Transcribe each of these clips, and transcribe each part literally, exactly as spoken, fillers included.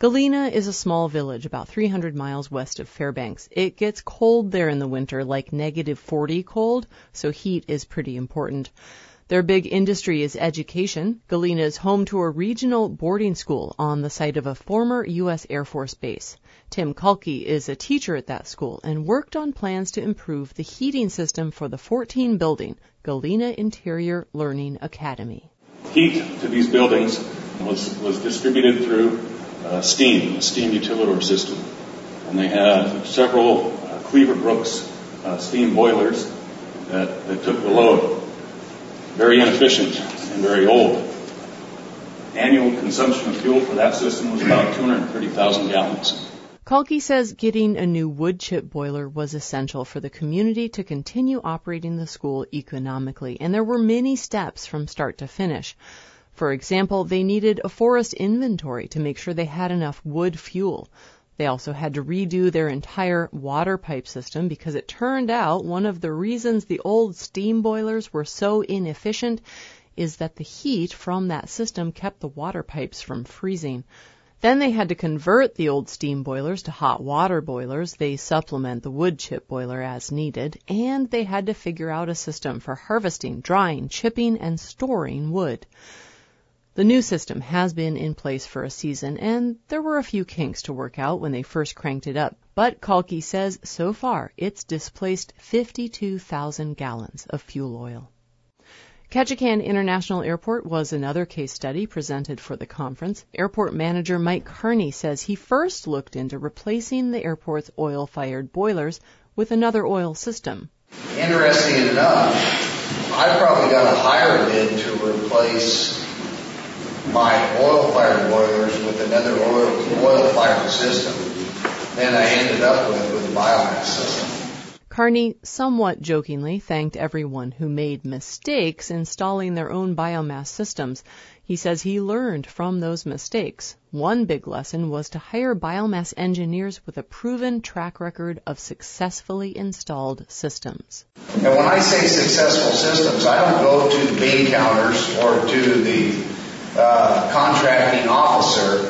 Galena is a small village about three hundred miles west of Fairbanks. It gets cold there in the winter, like negative forty cold, so heat is pretty important. Their big industry is education. Galena is home to a regional boarding school on the site of a former U S Air Force base. Tim Kalki is a teacher at that school and worked on plans to improve the heating system for the fourteen building, Galena Interior Learning Academy. Heat to these buildings was, was distributed through uh, steam, a steam utility system. And they had several uh, Cleaver Brooks uh, steam boilers that, that took the load. Very inefficient and very old. Annual consumption of fuel for that system was about two hundred thirty thousand gallons. Kalki says getting a new wood chip boiler was essential for the community to continue operating the school economically, and there were many steps from start to finish. For example, they needed a forest inventory to make sure they had enough wood fuel. They also had to redo their entire water pipe system because it turned out one of the reasons the old steam boilers were so inefficient is that the heat from that system kept the water pipes from freezing. Then they had to convert the old steam boilers to hot water boilers. They supplement the wood chip boiler as needed, and they had to figure out a system for harvesting, drying, chipping, and storing wood. The new system has been in place for a season, and there were a few kinks to work out when they first cranked it up. But Kalki says so far it's displaced fifty-two thousand gallons of fuel oil. Ketchikan International Airport was another case study presented for the conference. Airport manager Mike Carney says he first looked into replacing the airport's oil-fired boilers with another oil system. Interesting enough, I probably got a higher bid to replace my oil-fired boilers with another oil, oil-fired system than I ended up with with the biomass system. Carney somewhat jokingly thanked everyone who made mistakes installing their own biomass systems. He says he learned from those mistakes. One big lesson was to hire biomass engineers with a proven track record of successfully installed systems. And when I say successful systems, I don't go to the bean counters or to the uh, contracting officer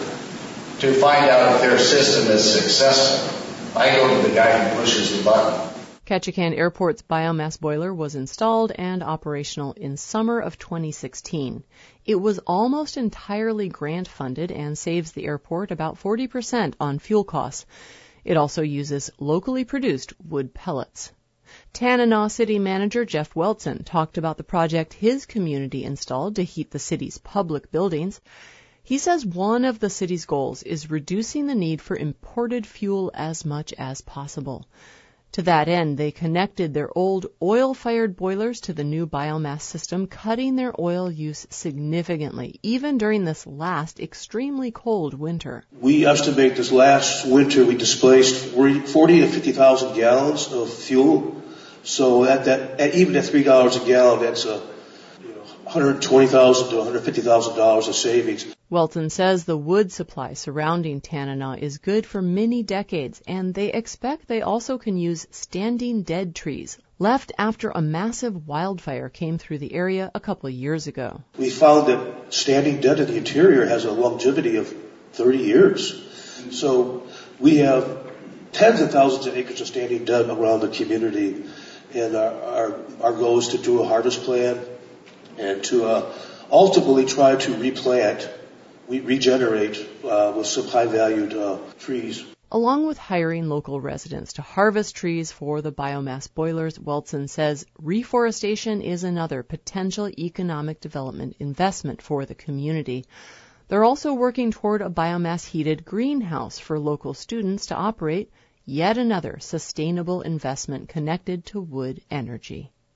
to find out if their system is successful. I go to the guy who pushes the button. Ketchikan Airport's biomass boiler was installed and operational in summer of twenty sixteen. It was almost entirely grant-funded and saves the airport about forty percent on fuel costs. It also uses locally produced wood pellets. Tanana City Manager Jeff Welton talked about the project his community installed to heat the city's public buildings. He says one of the city's goals is reducing the need for imported fuel as much as possible. To that end, they connected their old oil-fired boilers to the new biomass system, cutting their oil use significantly, even during this last extremely cold winter. We estimate this last winter we displaced forty to fifty thousand gallons of fuel. So at that, at even at three dollars a gallon, that's a you know, one hundred twenty thousand to one hundred fifty thousand dollars of savings. Welton says the wood supply surrounding Tanana is good for many decades, and they expect they also can use standing dead trees left after a massive wildfire came through the area a couple of years ago. We found that standing dead in the interior has a longevity of thirty years. So we have tens of thousands of acres of standing dead around the community, and our, our, our goal is to do a harvest plan and to uh, ultimately try to replant we regenerate uh, with some high-valued uh, trees. Along with hiring local residents to harvest trees for the biomass boilers, Welton says reforestation is another potential economic development investment for the community. They're also working toward a biomass-heated greenhouse for local students to operate, yet another sustainable investment connected to wood energy.